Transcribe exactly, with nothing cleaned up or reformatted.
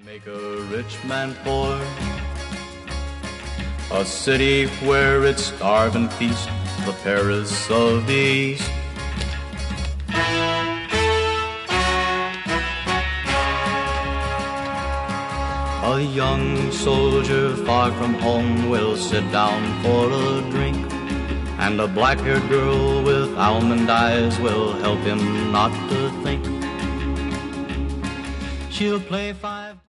Make a rich man poor, a city where it's starve and feast, the Paris of the East. A young soldier far from home will sit down for a drink, and a black-haired girl with almond eyes will help him not to think. She'll play five